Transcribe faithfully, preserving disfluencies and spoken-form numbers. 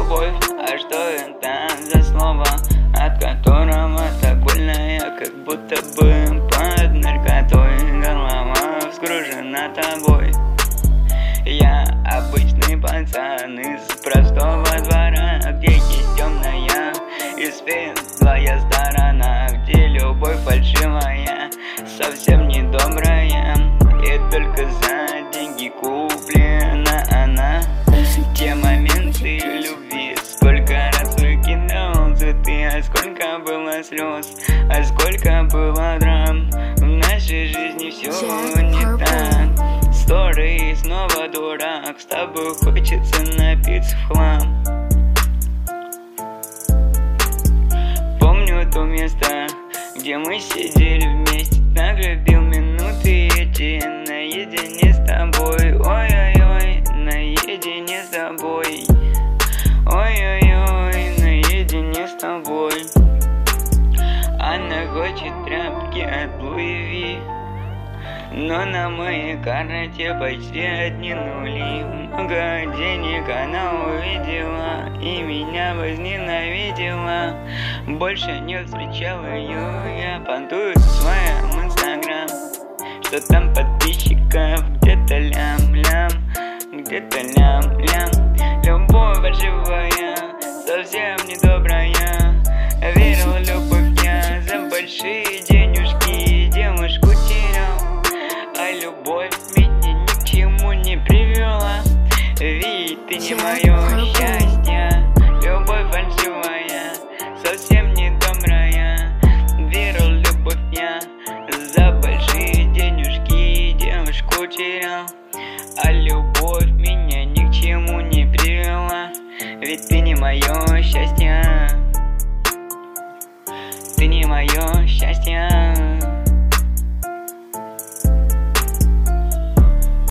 любовь, а что это за слово, от которого так больно, я как будто бы под наркотой. Голова вскружена тобой. Я обычный пацан из простого двора, где есть темная и светлая сторона, где любовь фальшивая, совсем не добрая, и только за деньги куплена она. Те моменты любви, сколько раз выкидал цветы, а сколько было слез, а сколько было драм. В нашей жизни все не так. Сторы, снова дурак, с тобой хочется напиться в хлам. Помню то место, где мы сидели вместе, так любил минуты эти наедине с тобой. Ой-ой-ой, наедине с тобой. Ой-ой-ой, наедине с тобой. Она хочет тряпки от Луи, но на моей карте почти одни нули. Много денег она увидела и меня возненавидела. Больше не встречал ее, я понтую в своем инстаграм, что там подписчиков где-то лям-лям, где-то лям-лям. Любовь фальшивая, совсем не добрая. Верил в любовь я за большие денежки, девушку терял, а любовь меня ни к чему не привела. Ведь ты не мое счастье, любовь фальшивая, совсем не добрая. Верил в любовь я за большие денежки, девушку терял, а любовь меня ни к чему не привела. Ведь ты не мое счастье, ты не мое счастье.